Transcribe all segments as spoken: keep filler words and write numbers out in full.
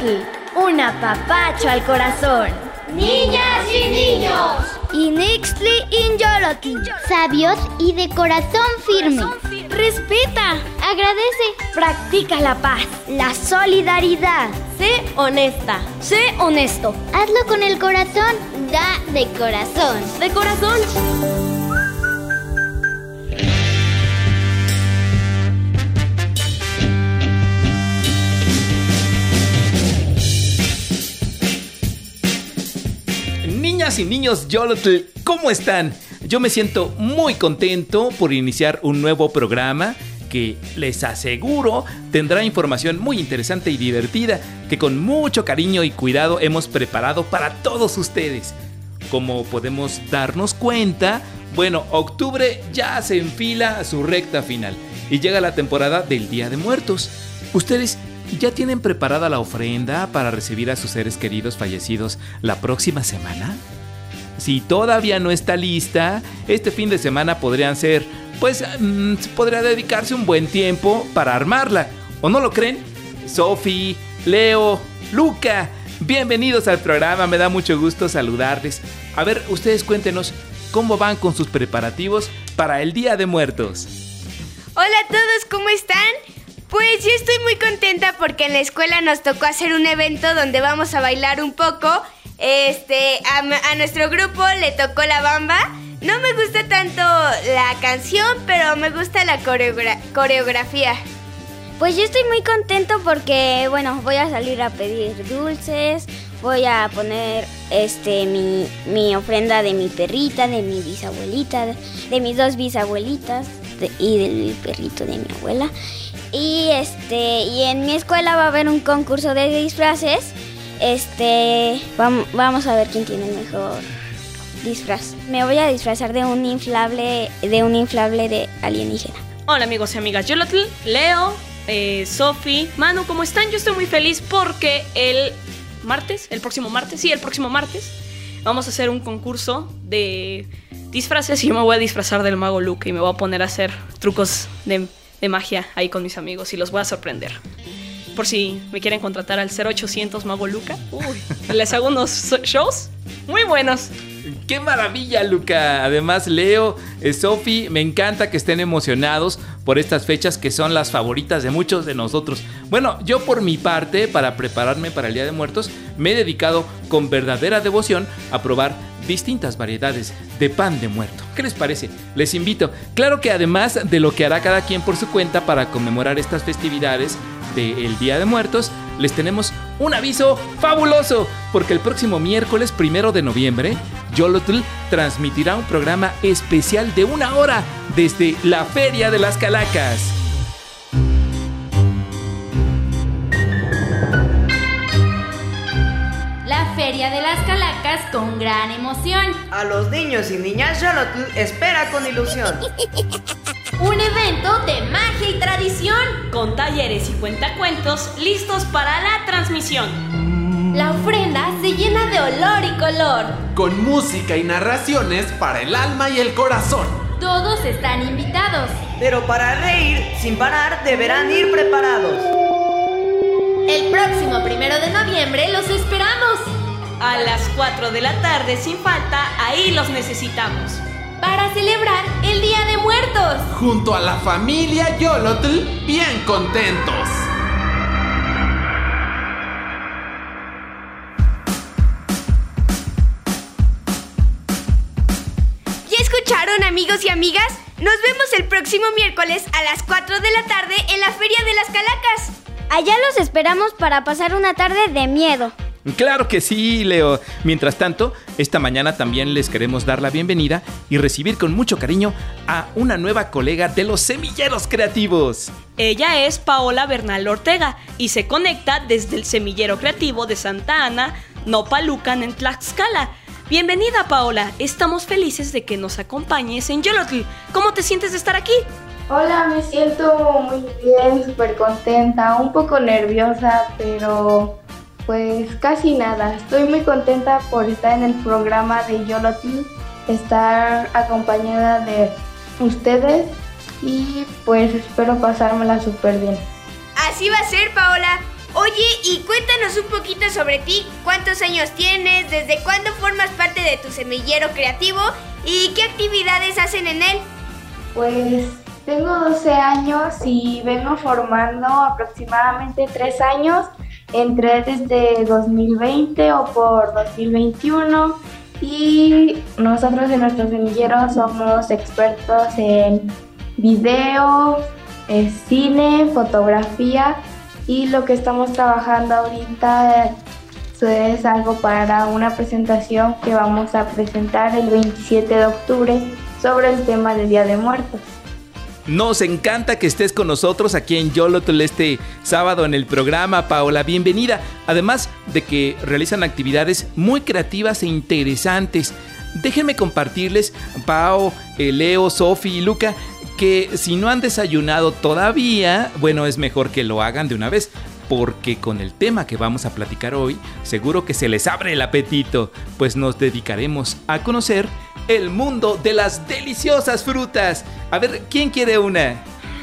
Yolotl, un apapacho al corazón. ¡Niñas y niños! Inixtli in Yolotl, sabios y de corazón firme. Respeta, agradece, practica la paz, la solidaridad. Sé honesta, sé honesto. Hazlo con el corazón, da de corazón. De corazón. Niñas y niños Yolotl, ¿cómo están? Yo me siento muy contento por iniciar un nuevo programa que les aseguro tendrá información muy interesante y divertida que con mucho cariño y cuidado hemos preparado para todos ustedes. Como podemos darnos cuenta, bueno, octubre ya se enfila a su recta final y llega la temporada del Día de Muertos. ¿Ustedes ya tienen preparada la ofrenda para recibir a sus seres queridos fallecidos la próxima semana? Si todavía no está lista, este fin de semana podrían ser, pues, mmm, podría dedicarse un buen tiempo para armarla. ¿O no lo creen? Sofi, Leo, Luca, bienvenidos al programa, me da mucho gusto saludarles. A ver, ustedes cuéntenos, ¿cómo van con sus preparativos para el Día de Muertos? Hola a todos, ¿cómo están? Pues yo estoy muy contenta porque en la escuela nos tocó hacer un evento donde vamos a bailar un poco. Este, a, a nuestro grupo le tocó la bamba. No me gusta tanto la canción, pero me gusta la coreogra- coreografía. Pues yo estoy muy contento porque, bueno, voy a salir a pedir dulces, voy a poner este mi, mi ofrenda de mi perrita, de mi bisabuelita, de, de mis dos bisabuelitas de, y del perrito de mi abuela. Y este y en mi escuela va a haber un concurso de disfraces. Este, vamos, vamos a ver quién tiene el mejor disfraz. Me voy a disfrazar de un inflable, de un inflable de alienígena. Hola amigos y amigas Yolotl, Leo, eh, Sofi, Manu, ¿cómo están? Yo estoy muy feliz porque el martes, el próximo martes, sí, el próximo martes, vamos a hacer un concurso de disfraces y yo me voy a disfrazar del mago Luca y me voy a poner a hacer trucos de, de magia ahí con mis amigos y los voy a sorprender. Por si me quieren contratar al cero ochocientos Mago Luca. Uy, les hago unos shows muy buenos. ¡Qué maravilla, Luca! Además, Leo, eh, Sofi, me encanta que estén emocionados por estas fechas que son las favoritas de muchos de nosotros. Bueno, yo por mi parte, para prepararme para el Día de Muertos, me he dedicado con verdadera devoción a probar distintas variedades de pan de muerto. ¿Qué les parece? Les invito. Claro que además de lo que hará cada quien por su cuenta para conmemorar estas festividades del Día de Muertos, les tenemos un aviso fabuloso, porque el próximo miércoles primero de noviembre, Yolotl transmitirá un programa especial de una hora desde la Feria de las Calacas. La Feria de las Calacas con gran emoción. A los niños y niñas Yolotl espera con ilusión. Un evento de magia y tradición, con talleres y cuentacuentos listos para la transmisión. La ofrenda se llena de olor y color, con música y narraciones para el alma y el corazón. Todos están invitados, pero para reír sin parar deberán ir preparados. El próximo primero de noviembre los esperamos. A las cuatro de la tarde sin falta, ahí los necesitamos. Para celebrar el Día de Muertos. Junto a la familia Yolotl, bien contentos. ¿Ya escucharon, amigos y amigas? Nos vemos el próximo miércoles a las cuatro de la tarde en la Feria de las Calacas. Allá los esperamos para pasar una tarde de miedo. Claro que sí, Leo. Mientras tanto, esta mañana también les queremos dar la bienvenida y recibir con mucho cariño a una nueva colega de los Semilleros Creativos. Ella es Paola Bernal Ortega y se conecta desde el Semillero Creativo de Santa Ana, Nopalucan, en Tlaxcala. Bienvenida, Paola. Estamos felices de que nos acompañes en Yolotl. ¿Cómo te sientes de estar aquí? Hola, me siento muy bien, súper contenta, un poco nerviosa, pero pues casi nada. Estoy muy contenta por estar en el programa de Yolotl, estar acompañada de ustedes y pues espero pasármela súper bien. Así va a ser, Paola. Oye, y cuéntanos un poquito sobre ti. ¿Cuántos años tienes? ¿Desde cuándo formas parte de tu semillero creativo? ¿Y qué actividades hacen en él? Pues tengo doce años y vengo formando aproximadamente tres años. Entré desde dos mil veinte o por dos mil veintiuno y nosotros en nuestro semillero somos expertos en video, eh, cine, fotografía, y lo que estamos trabajando ahorita es algo para una presentación que vamos a presentar el veintisiete de octubre sobre el tema del Día de Muertos. Nos encanta que estés con nosotros aquí en Yolotl este sábado en el programa, Paola. Bienvenida. Además de que realizan actividades muy creativas e interesantes. Déjenme compartirles, Pao, eh, Leo, Sofi y Luca, que si no han desayunado todavía, bueno, es mejor que lo hagan de una vez, porque con el tema que vamos a platicar hoy, seguro que se les abre el apetito, pues nos dedicaremos a conocer el mundo de las deliciosas frutas. A ver, ¿quién quiere una?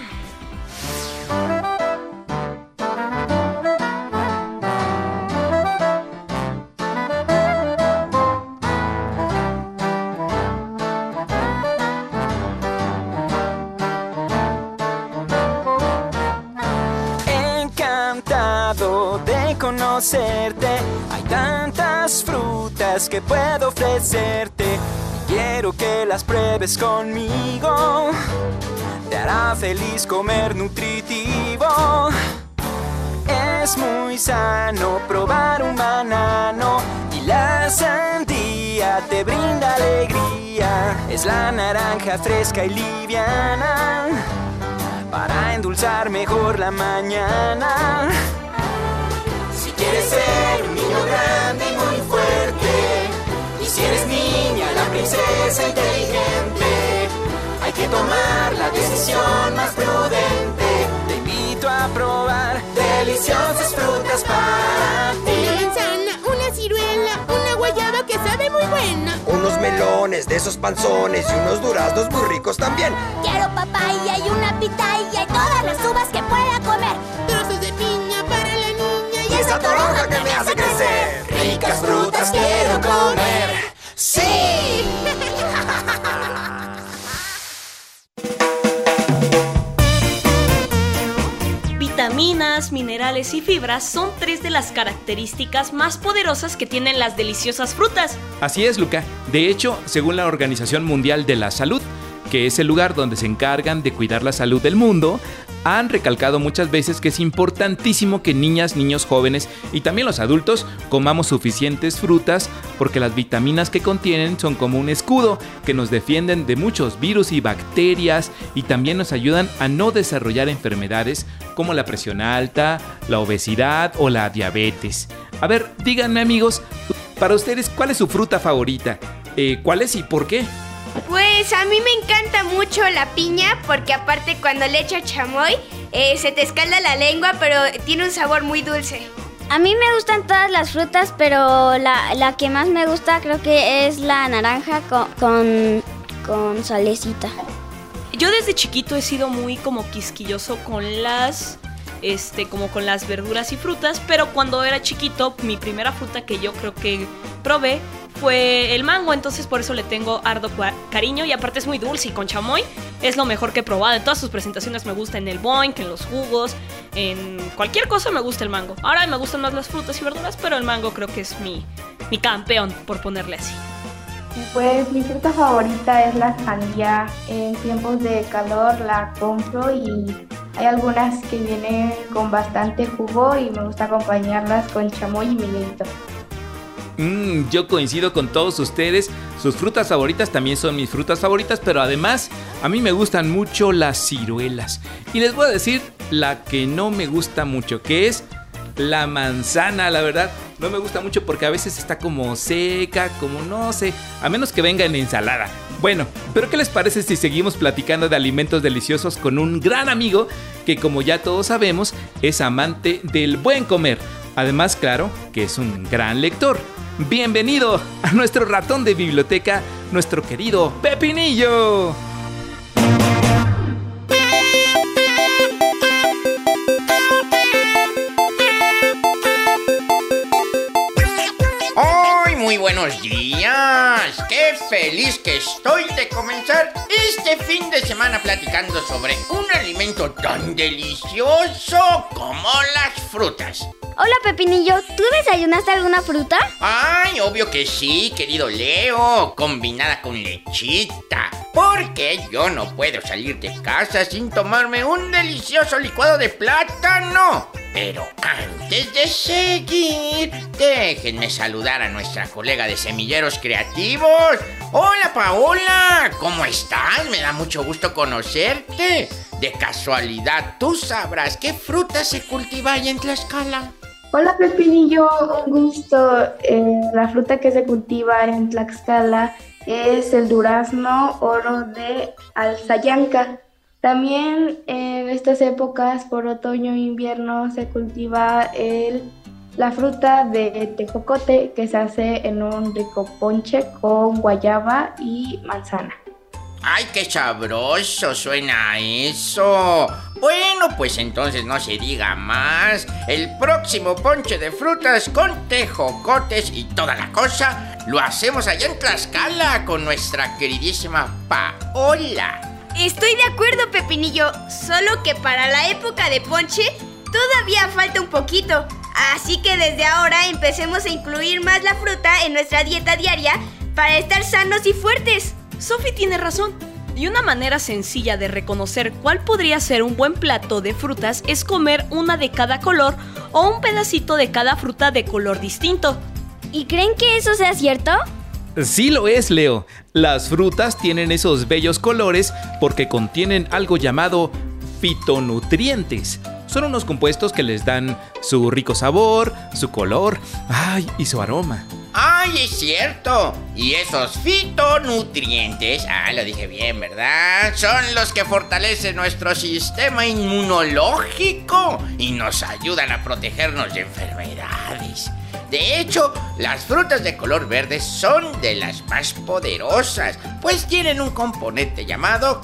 Encantado de conocerte, hay tantas frutas que puedo ofrecerte. Quiero que las pruebes conmigo, te hará feliz comer nutritivo. Es muy sano probar un banano y la sandía te brinda alegría. Es la naranja fresca y liviana para endulzar mejor la mañana. Si quieres ser un niño grande y muy fuerte, y si eres niña, la princesa inteligente, hay que tomar la decisión más prudente. Te invito a probar deliciosas frutas para ti. Una manzana, una ciruela, una guayaba que sabe muy buena. Unos melones de esos panzones y unos duraznos muy ricos también. Quiero papaya y una pitaya y todas las uvas que pueda comer. Trozos de piña para la niña y, y esa toronja que me hace crecer. Ricas frutas quiero comer. ¡Sí! Vitaminas, minerales y fibras son tres de las características más poderosas que tienen las deliciosas frutas. Así es, Luca. De hecho, según la Organización Mundial de la Salud, que es el lugar donde se encargan de cuidar la salud del mundo, han recalcado muchas veces que es importantísimo que niñas, niños, jóvenes y también los adultos comamos suficientes frutas, porque las vitaminas que contienen son como un escudo que nos defienden de muchos virus y bacterias, y también nos ayudan a no desarrollar enfermedades como la presión alta, la obesidad o la diabetes. A ver, díganme, amigos, para ustedes, ¿cuál es su fruta favorita? Eh, ¿Cuál es y por qué? Pues a mí me encanta mucho la piña, porque aparte cuando le echo chamoy eh, se te escalda la lengua, pero tiene un sabor muy dulce. A mí me gustan todas las frutas, pero la, la que más me gusta creo que es la naranja con, con, con salecita. Yo desde chiquito he sido muy como quisquilloso con las... Este, como con las verduras y frutas, pero cuando era chiquito, mi primera fruta que yo creo que probé fue el mango, entonces por eso le tengo harto cariño, y aparte es muy dulce y con chamoy es lo mejor que he probado. En todas sus presentaciones me gusta, en el boink, en los jugos, en cualquier cosa me gusta el mango. Ahora me gustan más las frutas y verduras, pero el mango creo que es mi, mi campeón, por ponerle así. Pues mi fruta favorita es la sandía. En tiempos de calor la compro y hay algunas que vienen con bastante jugo y me gusta acompañarlas con chamoy y miguelito. Mm, yo coincido con todos ustedes. Sus frutas favoritas también son mis frutas favoritas, pero además a mí me gustan mucho las ciruelas. Y les voy a decir la que no me gusta mucho, que es la manzana. La verdad, no me gusta mucho porque a veces está como seca, como no sé, a menos que venga en ensalada. Bueno, pero ¿qué les parece si seguimos platicando de alimentos deliciosos con un gran amigo que, como ya todos sabemos, es amante del buen comer? Además, claro, que es un gran lector. Bienvenido a nuestro ratón de biblioteca, nuestro querido Pepinillo. buenos días. Qué feliz que estoy de comenzar este fin de semana platicando sobre un alimento tan delicioso como las frutas. Hola, Pepinillo, ¿tú desayunaste alguna fruta? Ay, obvio que sí, querido Leo, combinada con lechita. Porque yo no puedo salir de casa sin tomarme un delicioso licuado de plátano. Pero antes de seguir, déjenme saludar a nuestra colega de Semilleros Creativos. Hola, Paola, ¿cómo estás? Me da mucho gusto conocerte. De casualidad, ¿tú sabrás qué fruta se cultiva ahí en Tlaxcala? Hola, Pepinillo, un gusto. Eh, la fruta que se cultiva en Tlaxcala es el durazno oro de Alzayanca. También en estas épocas, por otoño e invierno, se cultiva el, la fruta de tejocote, que se hace en un rico ponche con guayaba y manzana. ¡Ay, qué sabroso suena eso! Bueno, pues entonces no se diga más. El próximo ponche de frutas con tejocotes y toda la cosa lo hacemos allá en Tlaxcala con nuestra queridísima Paola. Estoy de acuerdo, Pepinillo, solo que para la época de ponche todavía falta un poquito. Así que desde ahora empecemos a incluir más la fruta en nuestra dieta diaria para estar sanos y fuertes. Sophie tiene razón. Y una manera sencilla de reconocer cuál podría ser un buen plato de frutas es comer una de cada color o un pedacito de cada fruta de color distinto. ¿Y creen que eso sea cierto? Sí lo es, Leo. Las frutas tienen esos bellos colores porque contienen algo llamado fitonutrientes. Son unos compuestos que les dan su rico sabor, su color, ay, y su aroma. ¡Ay, es cierto! Y esos fitonutrientes, ah, lo dije bien, ¿verdad? Son los que fortalecen nuestro sistema inmunológico y nos ayudan a protegernos de enfermedades. De hecho, las frutas de color verde son de las más poderosas, pues tienen un componente llamado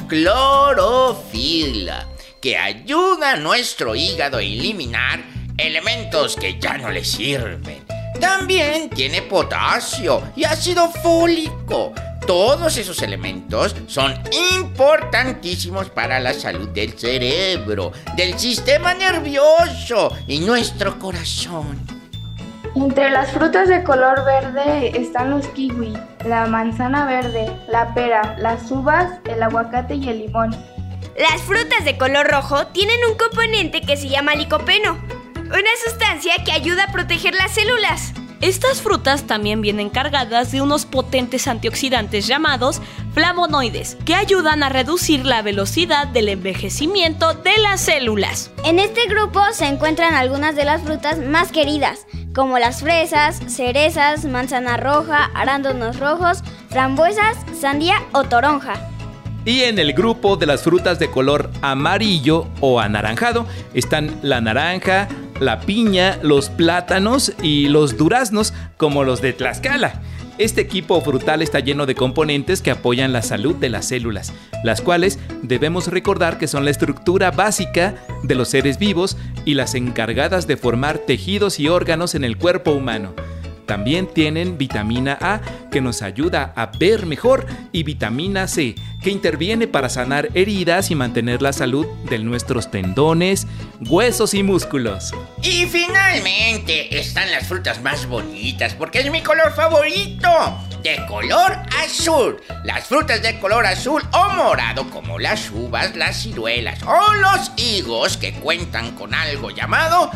clorofila, que ayuda a nuestro hígado a eliminar elementos que ya no le sirven. También tiene potasio y ácido fólico. Todos esos elementos son importantísimos para la salud del cerebro, del sistema nervioso y nuestro corazón. Entre las frutas de color verde están los kiwi, la manzana verde, la pera, las uvas, el aguacate y el limón. Las frutas de color rojo tienen un componente que se llama licopeno, una sustancia que ayuda a proteger las células. Estas frutas también vienen cargadas de unos potentes antioxidantes llamados flavonoides, que ayudan a reducir la velocidad del envejecimiento de las células. En este grupo se encuentran algunas de las frutas más queridas, como las fresas, cerezas, manzana roja, arándanos rojos, frambuesas, sandía o toronja. Y en el grupo de las frutas de color amarillo o anaranjado están la naranja, la piña, los plátanos y los duraznos, como los de Tlaxcala. Este equipo frutal está lleno de componentes que apoyan la salud de las células, las cuales debemos recordar que son la estructura básica de los seres vivos y las encargadas de formar tejidos y órganos en el cuerpo humano. También tienen vitamina A, que nos ayuda a ver mejor, y vitamina C, que interviene para sanar heridas y mantener la salud de nuestros tendones, huesos y músculos. Y finalmente están las frutas más bonitas, porque es mi color favorito, de color azul. Las frutas de color azul o morado, como las uvas, las ciruelas o los higos, que cuentan con algo llamado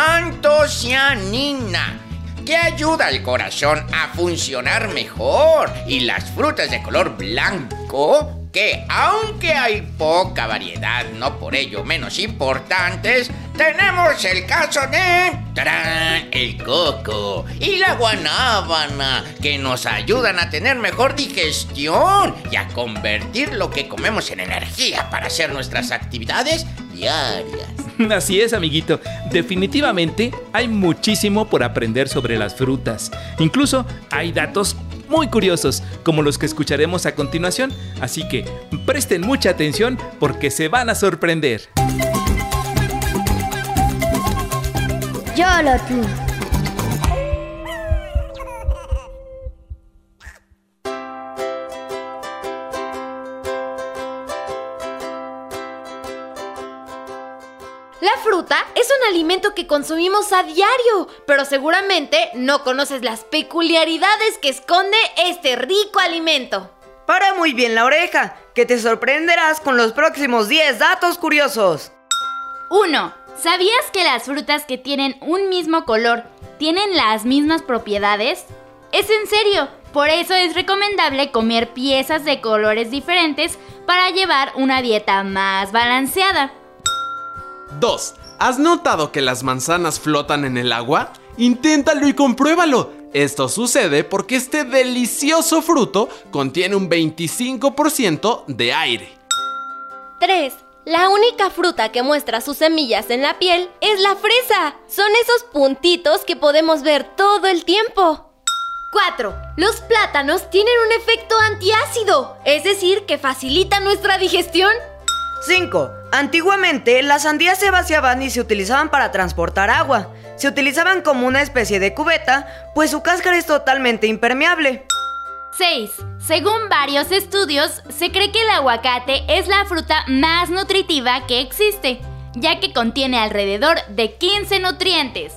antocianina, que ayuda al corazón a funcionar mejor, y las frutas de color blanco, que aunque hay poca variedad, no por ello menos importantes, tenemos el caso de ¡tarán!, el coco y la guanábana, que nos ayudan a tener mejor digestión y a convertir lo que comemos en energía para hacer nuestras actividades diarias. Así es, amiguito. Definitivamente hay muchísimo por aprender sobre las frutas. Incluso hay datos muy curiosos, como los que escucharemos a continuación. Así que presten mucha atención porque se van a sorprender. Yolotl. La fruta es un alimento que consumimos a diario, pero seguramente no conoces las peculiaridades que esconde este rico alimento. Para muy bien la oreja, que te sorprenderás con los próximos diez datos curiosos. uno. ¿Sabías que las frutas que tienen un mismo color tienen las mismas propiedades? Es en serio, por eso es recomendable comer piezas de colores diferentes para llevar una dieta más balanceada. dos. ¿Has notado que las manzanas flotan en el agua? Inténtalo y compruébalo. Esto sucede porque este delicioso fruto contiene un veinticinco por ciento de aire. tres. La única fruta que muestra sus semillas en la piel es la fresa. Son esos puntitos que podemos ver todo el tiempo. cuatro. Los plátanos tienen un efecto antiácido, es decir, que facilita nuestra digestión. cinco. Antiguamente, las sandías se vaciaban y se utilizaban para transportar agua. Se utilizaban como una especie de cubeta, pues su cáscara es totalmente impermeable. seis. Según varios estudios, se cree que el aguacate es la fruta más nutritiva que existe, ya que contiene alrededor de quince nutrientes.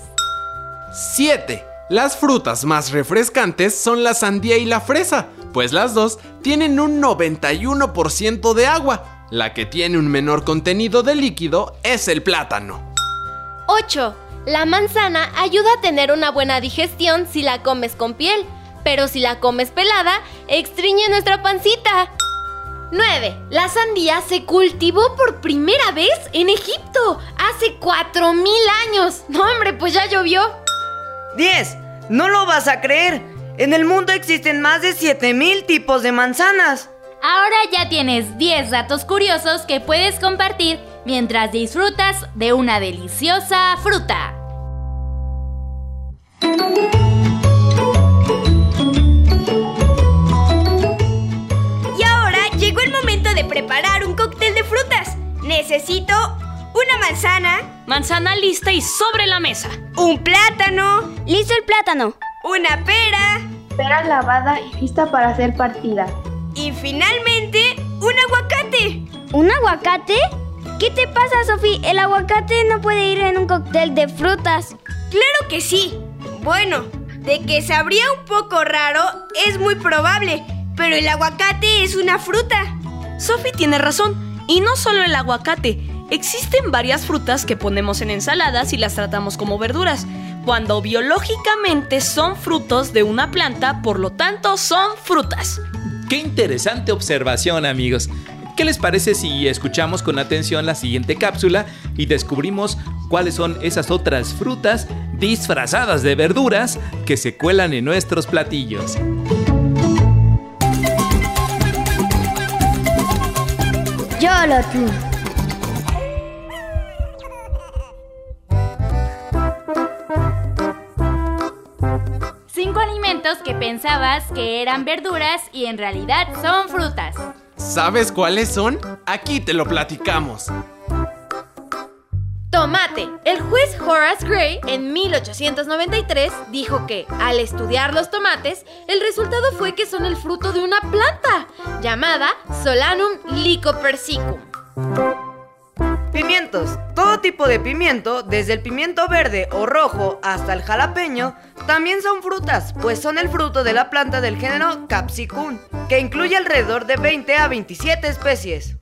siete. Las frutas más refrescantes son la sandía y la fresa, pues las dos tienen un noventa y uno por ciento de agua. La que tiene un menor contenido de líquido es el plátano. ocho. La manzana ayuda a tener una buena digestión si la comes con piel, pero si la comes pelada, extriñe nuestra pancita. nueve. La sandía se cultivó por primera vez en Egipto hace cuatro mil años. No, hombre, pues ya llovió. diez. No lo vas a creer. En el mundo existen más de siete mil tipos de manzanas. Ahora ya tienes diez datos curiosos que puedes compartir mientras disfrutas de una deliciosa fruta. Y ahora llegó el momento de preparar un cóctel de frutas. Necesito una manzana. Manzana lista y sobre la mesa. Un plátano. Listo el plátano. Una pera. Pera lavada y lista para ser partida. Y finalmente, un aguacate. ¿Un aguacate? ¿Qué te pasa, Sofi? El aguacate no puede ir en un cóctel de frutas. Claro que sí. Bueno, de que sabría un poco raro es muy probable, pero el aguacate es una fruta. Sofi tiene razón. Y no solo el aguacate. Existen varias frutas que ponemos en ensaladas y las tratamos como verduras, cuando biológicamente son frutos de una planta, por lo tanto son frutas. ¡Qué interesante observación, amigos! ¿Qué les parece si escuchamos con atención la siguiente cápsula y descubrimos cuáles son esas otras frutas disfrazadas de verduras que se cuelan en nuestros platillos? Yolotl. Cinco alimentos que pensabas que eran verduras y en realidad son frutas. ¿Sabes cuáles son? Aquí te lo platicamos. Tomate. El juez Horace Gray en mil ochocientos noventa y tres dijo que, al estudiar los tomates, el resultado fue que son el fruto de una planta llamada Solanum lycopersicum. Pimientos. Todo tipo de pimiento, desde el pimiento verde o rojo hasta el jalapeño, también son frutas, pues son el fruto de la planta del género Capsicum, que incluye alrededor de veinte a veintisiete especies.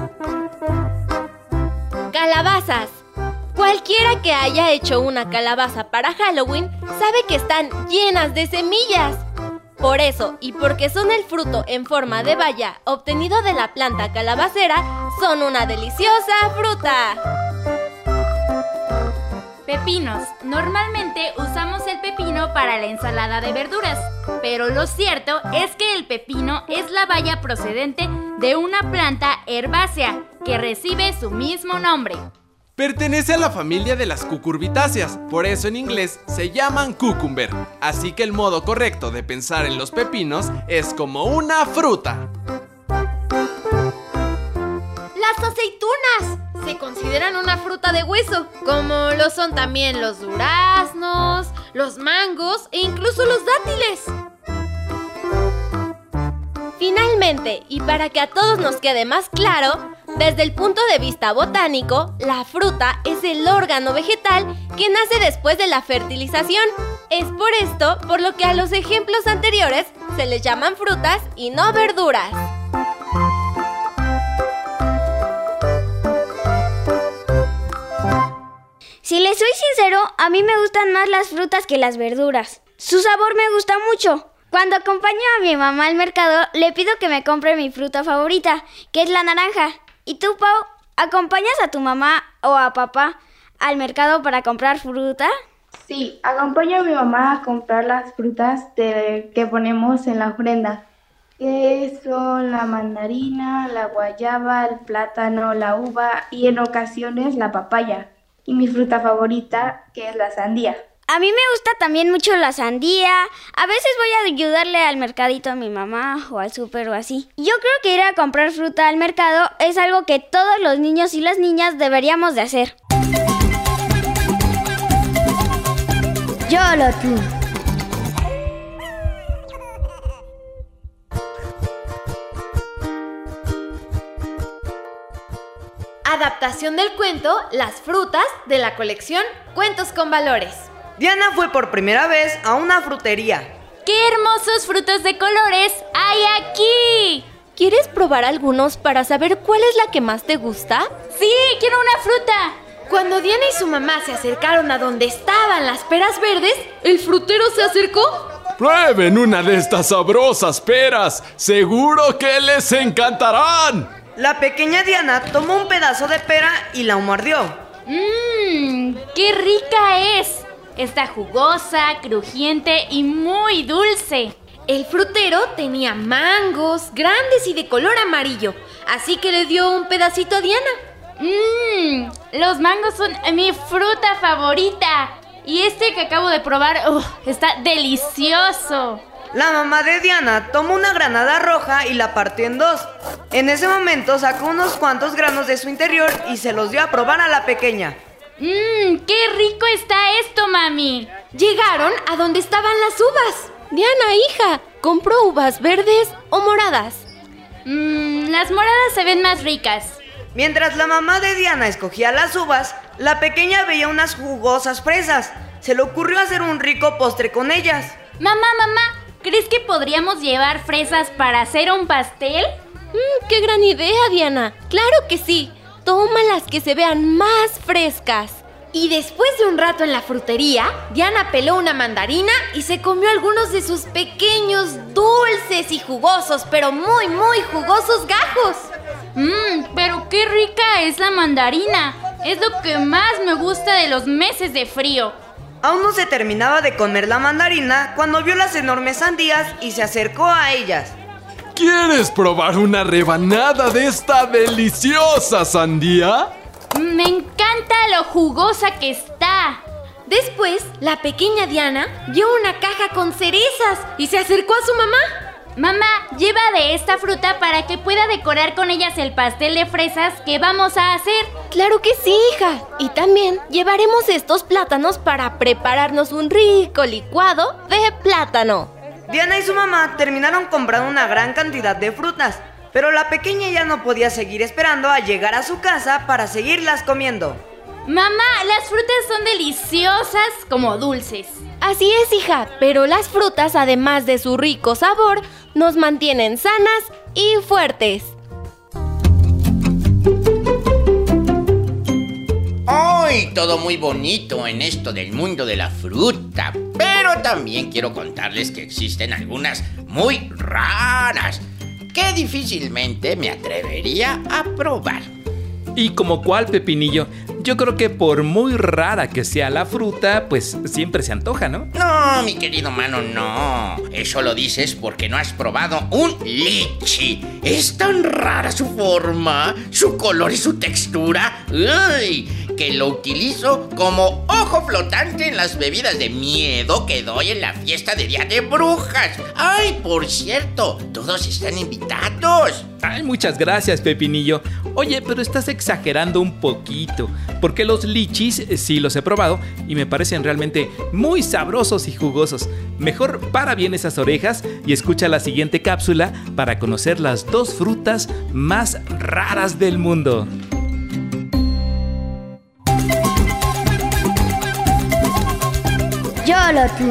Calabazas. Cualquiera que haya hecho una calabaza para Halloween sabe que están llenas de semillas. Por eso, y porque son el fruto en forma de baya obtenido de la planta calabacera, son una deliciosa fruta. Pepinos. Normalmente usamos el pepino para la ensalada de verduras, pero lo cierto es que el pepino es la baya procedente de una planta herbácea que recibe su mismo nombre. Pertenece a la familia de las cucurbitáceas, por eso en inglés se llaman cucumber. Así que el modo correcto de pensar en los pepinos es como una fruta. Las aceitunas se consideran una fruta de hueso, como lo son también los duraznos, los mangos e incluso los dátiles. Finalmente, y para que a todos nos quede más claro, desde el punto de vista botánico, la fruta es el órgano vegetal que nace después de la fertilización. Es por esto por lo que a los ejemplos anteriores se les llaman frutas y no verduras. Si les soy sincero, a mí me gustan más las frutas que las verduras. Su sabor me gusta mucho. Cuando acompaño a mi mamá al mercado, le pido que me compre mi fruta favorita, que es la naranja. ¿Y tú, Pau, acompañas a tu mamá o a papá al mercado para comprar fruta? Sí, acompaño a mi mamá a comprar las frutas de, que ponemos en la ofrenda, que son la mandarina, la guayaba, el plátano, la uva y en ocasiones la papaya. Y mi fruta favorita, que es la sandía. A mí me gusta también mucho la sandía. A veces voy a ayudarle al mercadito a mi mamá o al súper o así. Yo creo que ir a comprar fruta al mercado es algo que todos los niños y las niñas deberíamos de hacer. Yolotl. Adaptación del cuento Las frutas de la colección Cuentos con Valores. Diana fue por primera vez a una frutería. ¡Qué hermosos frutos de colores hay aquí! ¿Quieres probar algunos para saber cuál es la que más te gusta? ¡Sí, quiero una fruta! Cuando Diana y su mamá se acercaron a donde estaban las peras verdes, el frutero se acercó. ¡Prueben una de estas sabrosas peras! ¡Seguro que les encantarán! La pequeña Diana tomó un pedazo de pera y la mordió. ¡Mmm! ¡Qué rica es! Está jugosa, crujiente y muy dulce. El frutero tenía mangos grandes y de color amarillo, así que le dio un pedacito a Diana. ¡Mmm! Los mangos son mi fruta favorita. Y este que acabo de probar, ¡uh! Está delicioso. La mamá de Diana tomó una granada roja y la partió en dos. En ese momento sacó unos cuantos granos de su interior y se los dio a probar a la pequeña. ¡Mmm! ¡Qué rico está esto, mami! Llegaron a donde estaban las uvas. Diana, hija, ¿compró uvas verdes o moradas? Mmm, las moradas se ven más ricas. Mientras la mamá de Diana escogía las uvas, la pequeña veía unas jugosas fresas. Se le ocurrió hacer un rico postre con ellas. Mamá, mamá, ¿crees que podríamos llevar fresas para hacer un pastel? Mm, ¡Qué gran idea, Diana! ¡Claro que sí! Toma las que se vean más frescas. Y después de un rato en la frutería, Diana peló una mandarina y se comió algunos de sus pequeños, dulces y jugosos, pero muy, muy jugosos gajos. Mmm, pero qué rica es la mandarina. Es lo que más me gusta de los meses de frío. Aún no se terminaba de comer la mandarina cuando vio las enormes sandías y se acercó a ellas. ¿Quieres probar una rebanada de esta deliciosa sandía? Me encanta lo jugosa que está. Después, la pequeña Diana vio una caja con cerezas y se acercó a su mamá. Mamá, lleva de esta fruta para que pueda decorar con ellas el pastel de fresas que vamos a hacer. Claro que sí, hija. Y también llevaremos estos plátanos para prepararnos un rico licuado de plátano. Diana y su mamá terminaron comprando una gran cantidad de frutas, pero la pequeña ya no podía seguir esperando a llegar a su casa para seguirlas comiendo. Mamá, las frutas son deliciosas como dulces. Así es, hija, pero las frutas, además de su rico sabor, nos mantienen sanas y fuertes. ¡Ay! Todo muy bonito en esto del mundo de la fruta, pero también quiero contarles que existen algunas muy raras que difícilmente me atrevería a probar. ¿Y como cuál, Pepinillo? Yo creo que por muy rara que sea la fruta, pues siempre se antoja, ¿no? No, mi querido mano, no. Eso lo dices porque no has probado un lichi. Es tan rara su forma, su color y su textura. ¡Uy! que lo utilizo como ojo flotante en las bebidas de miedo que doy en la fiesta de Día de Brujas. Ay, por cierto, todos están invitados. Ay, muchas gracias, Pepinillo. Oye, pero estás exagerando un poquito, porque los lichis eh, sí los he probado y me parecen realmente muy sabrosos y jugosos. Mejor para bien esas orejas y escucha la siguiente cápsula para conocer las dos frutas más raras del mundo. Yolotl.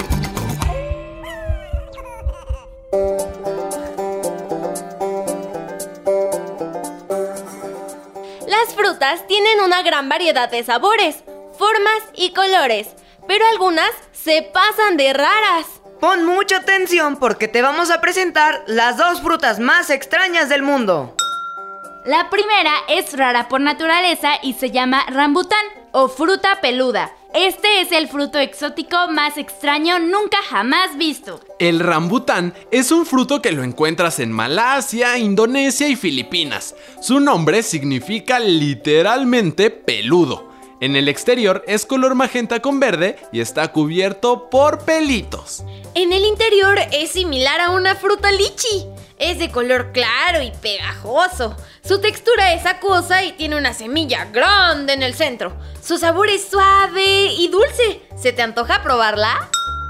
Las frutas tienen una gran variedad de sabores, formas y colores, pero algunas se pasan de raras. Pon mucha atención porque te vamos a presentar las dos frutas más extrañas del mundo. La primera es rara por naturaleza y se llama rambután o fruta peluda. Este es el fruto exótico más extraño nunca jamás visto. El rambután es un fruto que lo encuentras en Malasia, Indonesia y Filipinas. Su nombre significa literalmente peludo. En el exterior es color magenta con verde y está cubierto por pelitos. En el interior es similar a una fruta lichi. Es de color claro y pegajoso. Su textura es acuosa y tiene una semilla grande en el centro. Su sabor es suave y dulce. ¿Se te antoja probarla?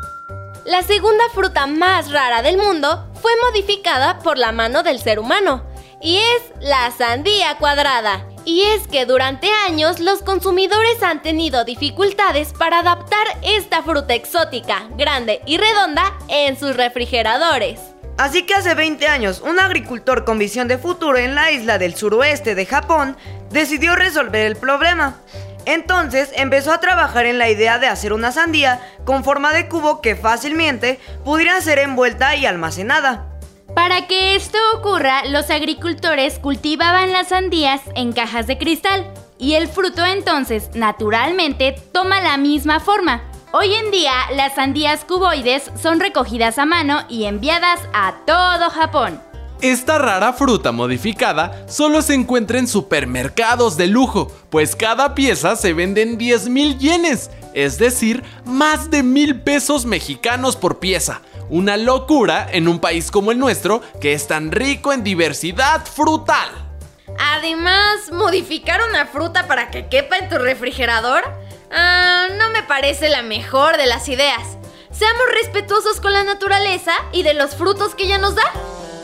La segunda fruta más rara del mundo fue modificada por la mano del ser humano y es la sandía cuadrada. Y es que durante años los consumidores han tenido dificultades para adaptar esta fruta exótica, grande y redonda en sus refrigeradores. Así que hace veinte años, un agricultor con visión de futuro en la isla del suroeste de Japón decidió resolver el problema. Entonces empezó a trabajar en la idea de hacer una sandía con forma de cubo que fácilmente pudiera ser envuelta y almacenada. Para que esto ocurra, los agricultores cultivaban las sandías en cajas de cristal y el fruto entonces, naturalmente, toma la misma forma. Hoy en día, las sandías cuboides son recogidas a mano y enviadas a todo Japón. Esta rara fruta modificada solo se encuentra en supermercados de lujo, pues cada pieza se vende en diez mil yenes, es decir, más de mil pesos mexicanos por pieza. Una locura en un país como el nuestro, que es tan rico en diversidad frutal. Además, modificar una fruta para que quepa en tu refrigerador, ah, no me parece la mejor de las ideas. Seamos respetuosos con la naturaleza y de los frutos que ella nos da.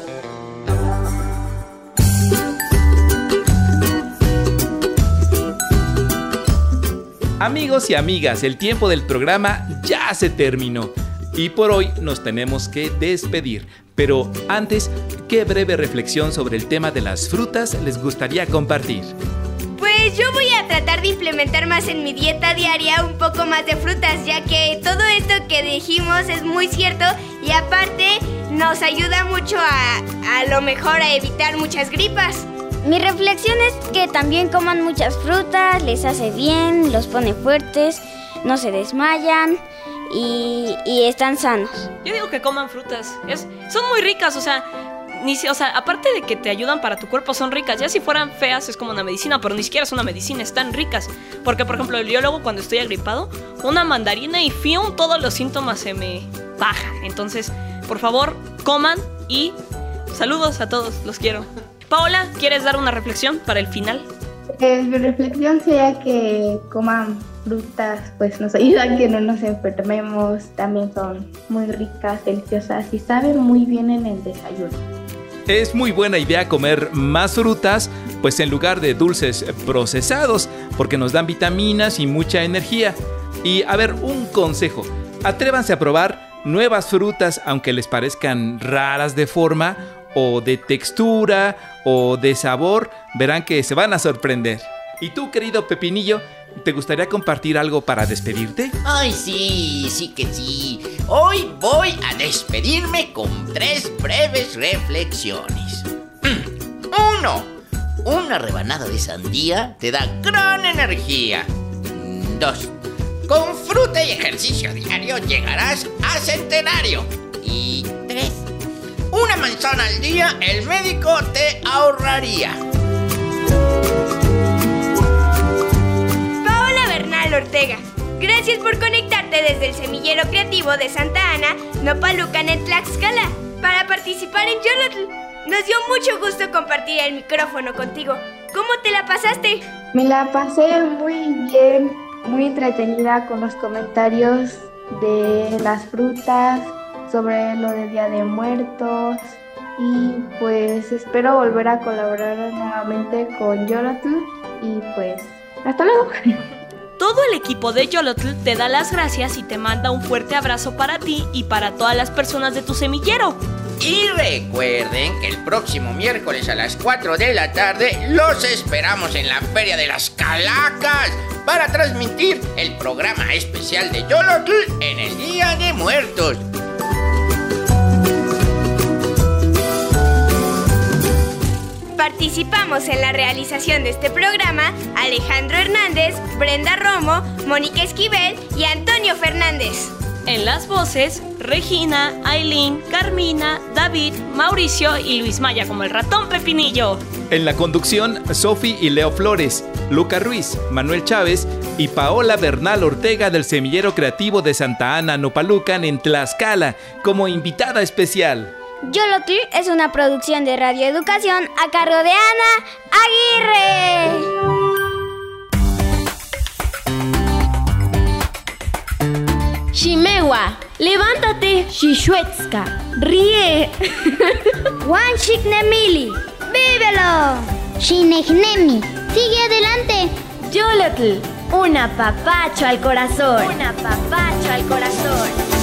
Amigos y amigas, el tiempo del programa ya se terminó y por hoy nos tenemos que despedir. Pero antes, ¿qué breve reflexión sobre el tema de las frutas les gustaría compartir? Pues yo voy a tratar de implementar más en mi dieta diaria un poco más de frutas, ya que todo esto que dijimos es muy cierto y aparte nos ayuda mucho a, a lo mejor a evitar muchas gripas. Mi reflexión es que también coman muchas frutas, les hace bien, los pone fuertes, no se desmayan y, y están sanos. Yo digo que coman frutas, es, son muy ricas, o sea, ni si, o sea, aparte de que te ayudan para tu cuerpo, son ricas. Ya si fueran feas es como una medicina, pero ni siquiera es una medicina, están ricas. Porque, por ejemplo, yo luego cuando estoy agripado, una mandarina y fium, todos los síntomas se me bajan. Entonces, por favor, coman y saludos a todos, los quiero. Paola, ¿quieres dar una reflexión para el final? Eh, mi reflexión sería que coman frutas, pues nos ayuda a que no nos enfermemos, también son muy ricas, deliciosas y saben muy bien en el desayuno. Es muy buena idea comer más frutas, pues en lugar de dulces procesados, porque nos dan vitaminas y mucha energía. Y a ver, un consejo, atrévanse a probar nuevas frutas aunque les parezcan raras de forma o de textura o de sabor, verán que se van a sorprender. ¿Y tú, querido Pepinillo, te gustaría compartir algo para despedirte? Ay, sí, sí que sí. Hoy voy a despedirme con tres breves reflexiones. Uno, una rebanada de sandía te da gran energía. Dos, con fruta y ejercicio diario llegarás a centenario. Y tres, una manzana al día el médico te ahorraría. Ortega. Gracias por conectarte desde el Semillero Creativo de Santa Ana, Nopalucan en Tlaxcala, para participar en Yolotl. Nos dio mucho gusto compartir el micrófono contigo. ¿Cómo te la pasaste? Me la pasé muy bien, muy entretenida con los comentarios de las frutas, sobre lo de Día de Muertos, y pues espero volver a colaborar nuevamente con Yolotl y pues hasta luego. Todo el equipo de Yolotl te da las gracias y te manda un fuerte abrazo para ti y para todas las personas de tu semillero. Y recuerden que el próximo miércoles a las cuatro de la tarde los esperamos en la Feria de las Calacas para transmitir el programa especial de Yolotl en el Día de Muertos. Participamos en la realización de este programa Alejandro Hernández, Brenda Romo, Mónica Esquivel y Antonio Fernández. En las voces, Regina, Aileen, Carmina, David, Mauricio y Luis Maya como el ratón Pepinillo. En la conducción, Sofi y Leo Flores, Luca Ruiz, Manuel Chávez y Paola Bernal Ortega del Semillero Creativo de Santa Ana, Nopalucan en Tlaxcala como invitada especial. Yolotl es una producción de Radio Educación a cargo de Ana Aguirre. Shimewa, levántate. Shishuetska, ríe. Wanshiknemili, vívelo. Shinegnemi, sigue adelante. Yolotl, un apapacho al corazón. Un apapacho al corazón.